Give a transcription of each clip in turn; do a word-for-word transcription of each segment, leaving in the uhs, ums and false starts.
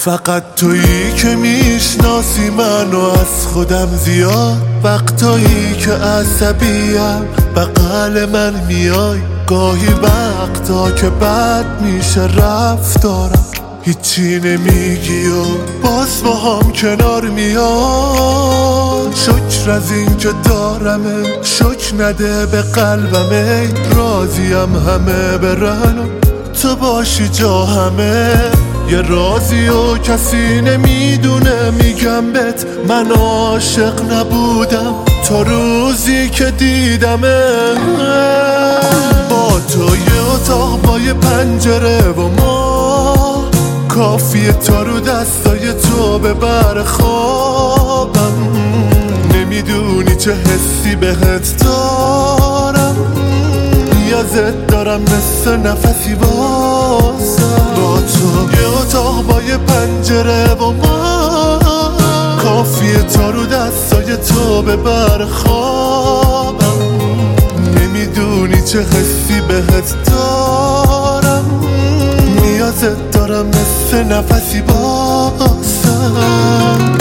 فقط تویی که میشناسی منو از خودم زیاد. وقتایی که عصبیم بغل من میای، گاهی وقتا که بد میشه رفتارم هیچی نمیگی و باز با هم کنار میاد. شکر از این که دارمه، شکر نده به قلبمه. راضیم همه برن و تو باشی جا همه. یه رازی و کسی نمیدونه میگم بهت من عاشق نبودم تا روزی که دیدمه. با تو یه اتاق با یه پنجره و ما کافیه تا رو دستای تو ببر خوابم. نمیدونی چه حسی بهت دارم، نیازت دارم مثل نفسی واسم. با تو یه اتاق با یه پنجره و ما کافیه تا رو دستای تو ببر خوابم. نمیدونی چه حسی بهت دارم، نیازت دارم مثل نفسی واسم.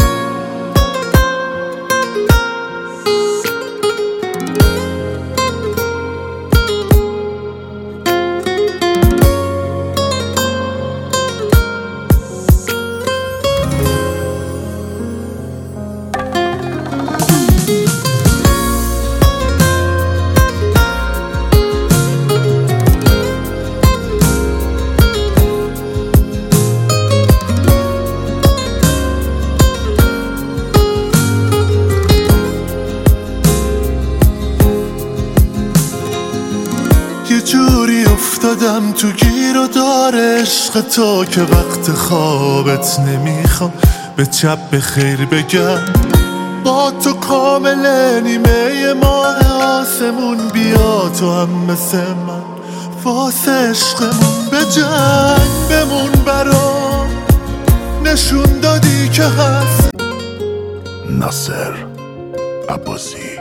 یه جوری افتادم تو گیر و دار عشق تو که وقت خوابت نمیخوام به چپ به خیر بگم. با تو کامل نیمه ماه آسمون بیا تو هم مثل من واسه عشقمون به جنگ بمون برام. نشون دادی که هست. ناصر عباسی.